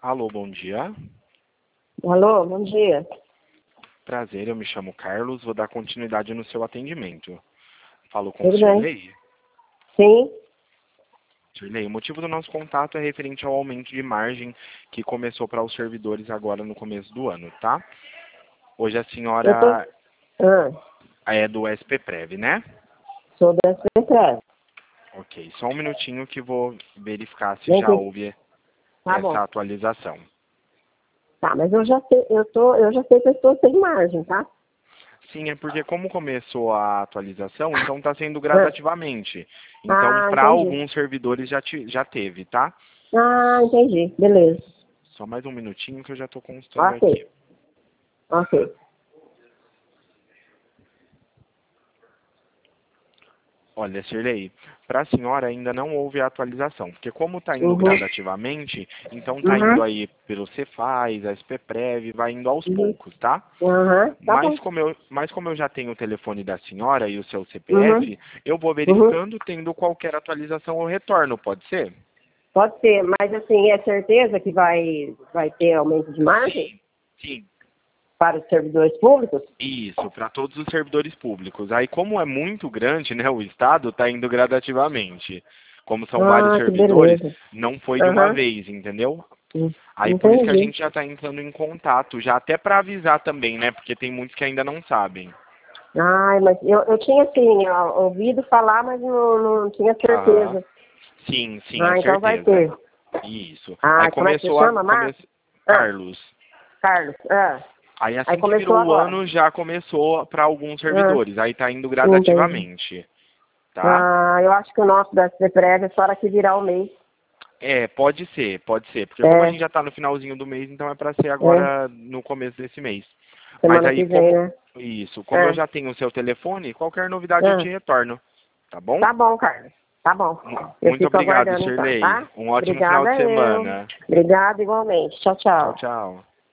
Alô, bom dia. Alô, bom dia. Prazer, eu me chamo Carlos, vou dar continuidade no seu atendimento. Falo com o Tudo bem? Sirlei. Sim? Sirlei, o motivo do nosso contato é referente ao aumento de margem que começou para os servidores agora no começo do ano, tá? Hoje a Eu tô... senhora Ah, é do SPPrev, né? sou da SPTREV. Ok, só um minutinho que vou verificar se Vem já aqui. houve Tá bom. essa atualização. Tá, mas eu já sei, eu já sei que eu estou sem margem, tá? Sim, é porque como começou a atualização, então está sendo Ah, gradativamente. Então, para entendi. alguns servidores já teve, tá? Ah, entendi. Beleza. Só mais um minutinho que eu já estou consultando aqui. Ok. Ok. Olha, Sirlei, para a senhora ainda não houve a atualização, porque como está indo Uhum. gradativamente, então está indo Uhum. aí pelo Cefaz, a SPPrev, vai indo aos Uhum. poucos, tá? Uhum. Tá bom. Mas como eu já tenho o telefone da senhora e o seu Uhum. CPF, eu vou Uhum. verificando, tendo qualquer atualização eu retorno, pode ser? Pode ser, mas assim, é certeza que vai ter aumento de margem Sim, sim. para os servidores públicos? Isso, para todos os servidores públicos. Aí, como é muito grande, né, o Estado está indo gradativamente. Como são vários Ah, que servidores, beleza. não foi de uma Aham. vez, entendeu? Aí por isso que a Entendi. gente já está entrando em contato, já até para avisar também, né? Porque tem muitos que ainda não sabem. Ai, mas eu tinha assim, ouvido falar, mas não tinha Aham. certeza. Sim, sim, é Ah, então vai certeza. ter. Isso. Aí Ah, como é que você começou chama, Marcos? Ah, Carlos. Carlos. Ah, Aí aí assim que começou virou o agora. ano, já começou para alguns Ah, servidores. Aí tá indo entendi. gradativamente, tá? Ah, eu acho que o nosso da CPREV é só hora que virar o mês. É, pode ser, pode ser. Porque como a É, gente já está no finalzinho do mês, então é para ser é, agora no começo desse mês. Mas semana aí que vem, né? como eu É, já tenho o seu telefone, qualquer novidade eu te é. retorno, tá bom? Tá bom, Carlos. Tá bom. Eu Muito fico obrigado, aguardando então, Shirley. tá? Um ótimo final Obrigada de eu. semana. Obrigada igualmente. Tchau, Tchau, tchau. tchau.